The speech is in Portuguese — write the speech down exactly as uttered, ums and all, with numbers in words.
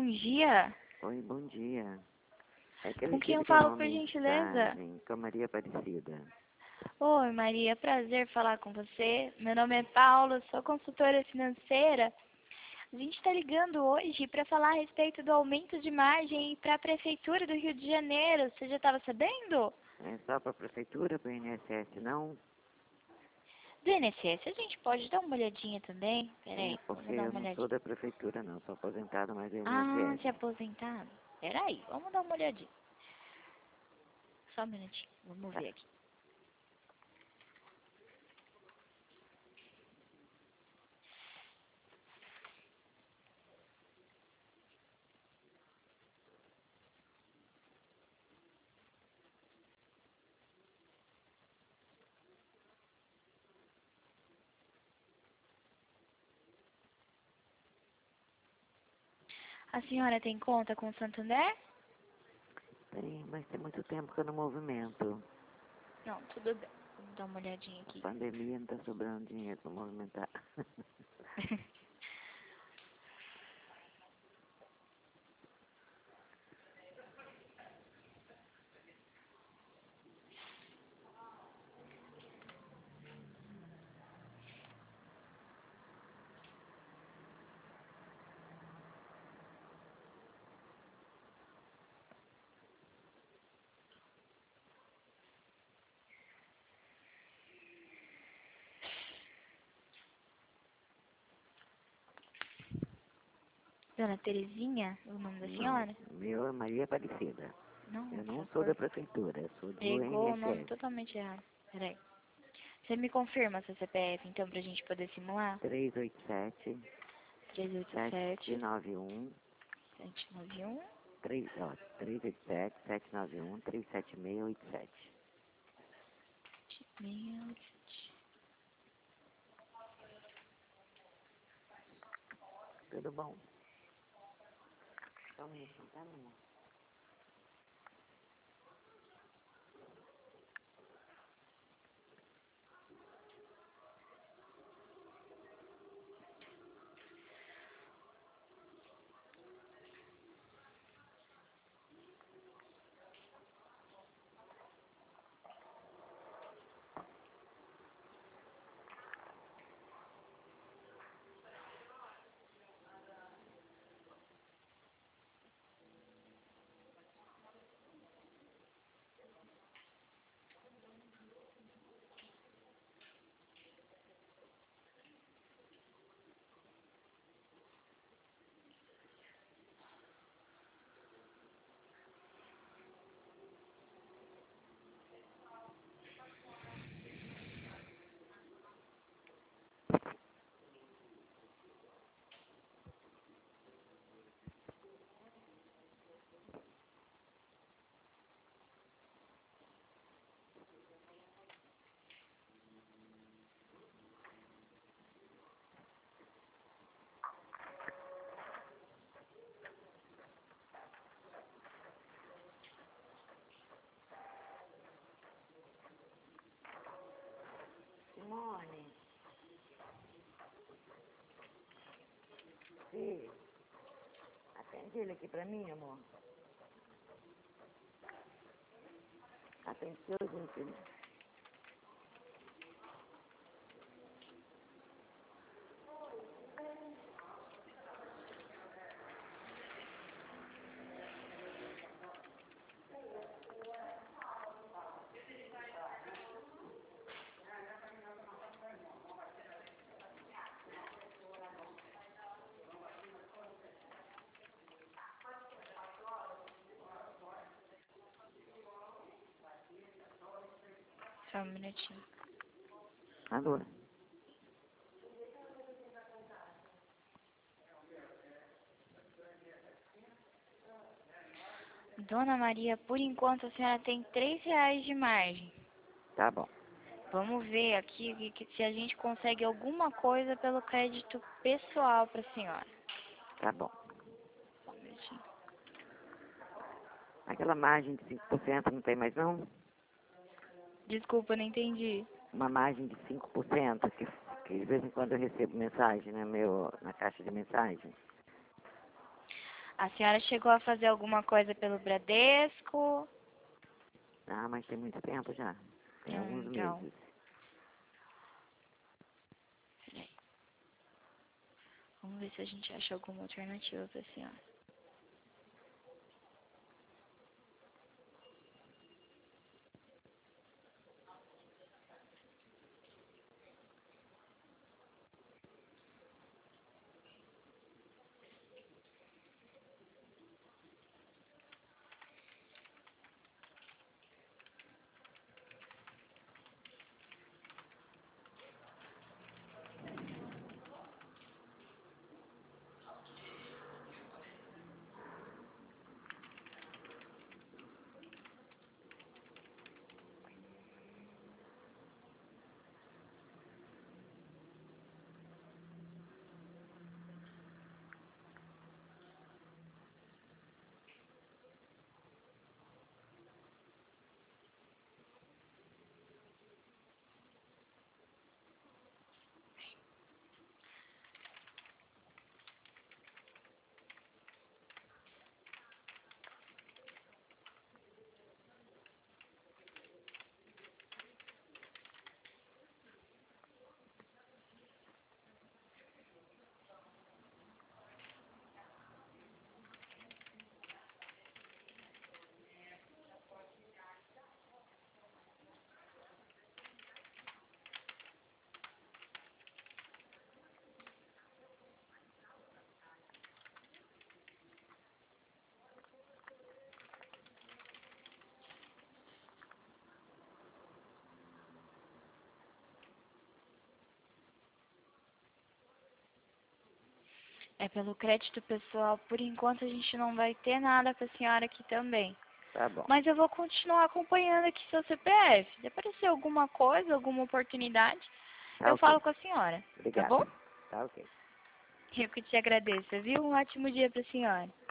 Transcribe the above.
bom dia. Oi, bom dia. É que eu Com quem eu recebi falo, uma por gentileza? mensagem com a Maria Aparecida. Oi, Maria, prazer falar com você. Meu nome é Paula, sou consultora financeira. A gente está ligando hoje para falar a respeito do aumento de margem para a Prefeitura do Rio de Janeiro. Você já estava sabendo? É só para a Prefeitura, para o I N S S, não? Do I N S S, a gente pode dar uma olhadinha também? Peraí, É porque vamos dar eu uma não sou olhadinha. da Prefeitura, não. Sou aposentado, mas é Ah, se I N S S. aposentado? Peraí, vamos dar uma olhadinha. Só um minutinho, vamos Tá. ver aqui. A senhora tem conta com o Santander? Tem, mas tem muito tempo que eu não movimento. Não, tudo bem. Vamos dar uma olhadinha A aqui. pandemia não está sobrando dinheiro para movimentar. Dona Terezinha, o nome da Não, senhora? meu é Maria Aparecida. Não, Eu não essa sou cor da Prefeitura, eu sou do pegou o nome I N S S. totalmente errado. Peraí. Você me confirma seu C P F, então, pra gente poder simular? três oito sete, três oito sete sete, nove um, sete nove um, três, ó, três oito sete, sete nove um, três sete seis oito sete. seis. Tudo bom? Só um minutinho, tá, meu amor? Simone. Sim. Atende ele aqui pra mim, amor. Atencioso, filho. Só um minutinho. Alô? Dona Maria, por enquanto a senhora tem três reais de margem. Tá bom. Vamos ver aqui que- que- se a gente consegue alguma coisa pelo crédito pessoal para a senhora. Tá bom. Só um minutinho. Aquela margem de cinco por cento não tem mais, não? Desculpa, não entendi. Uma margem de cinco por cento que, que de vez em quando eu recebo mensagem, né, meu, na caixa de mensagem. A senhora chegou a fazer alguma coisa pelo Bradesco? Ah, mas tem muito tempo já. Tem Hum, alguns então. meses. Peraí. Vamos ver se a gente acha alguma alternativa pra senhora. É pelo crédito pessoal, por enquanto a gente não vai ter nada pra senhora aqui também. Tá bom. Mas eu vou continuar acompanhando aqui seu C P F. Se aparecer alguma coisa, alguma oportunidade, Tá eu ok. falo com a senhora. Tá Obrigado. bom? Tá ok. Eu que te agradeço, viu? Um ótimo dia pra senhora.